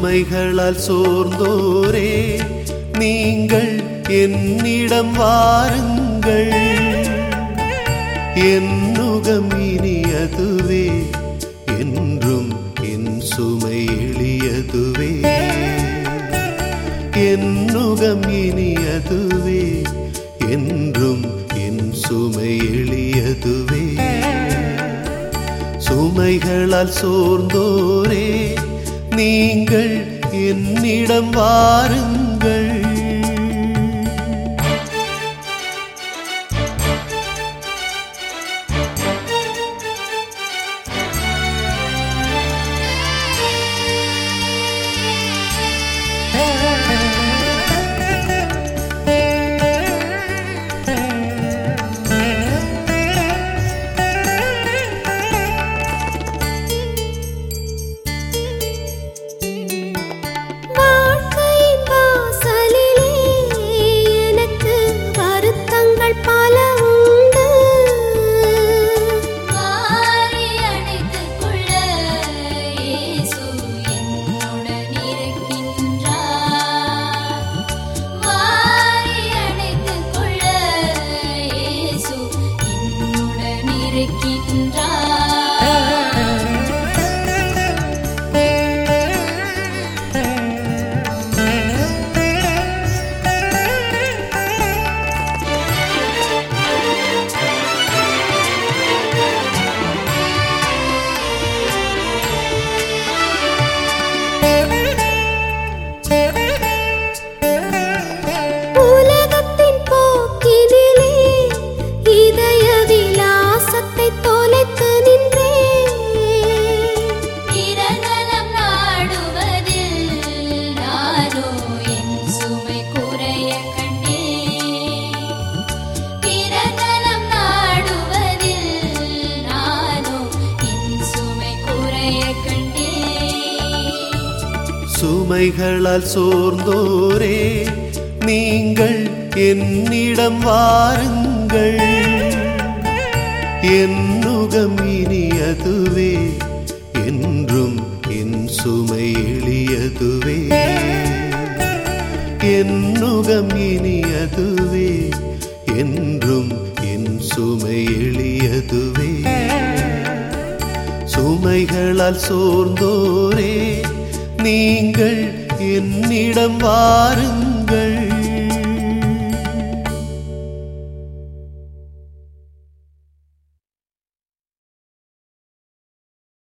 சுமைகளால் சோர்ந்தோரே நீங்கள் என்னிடம் வாருங்கள். என் நுகம் இனியதுவே, என்றும் என் சுமை எளியதுவே. என் நுகம் இனியதுவே, என்றும் என் சுமை எளியதுவே. சுமைகளால் சோர்ந்தோரே நீங்கள் என்னிடம் வாருங்கள். சுமைகளால் சோர்ந்தோரே நீங்கள் என்னிடம் வாருங்கள். என் நுகம் இனியதுவே, என்றும் என் சுமை எளியதுவே. என் நுகம் இனியதுவே, என்றும் என் சுமை எளியதுவே. சுமைகளால் சோர்ந்தோரே நீங்கள் என்னிடம் வாருங்கள்.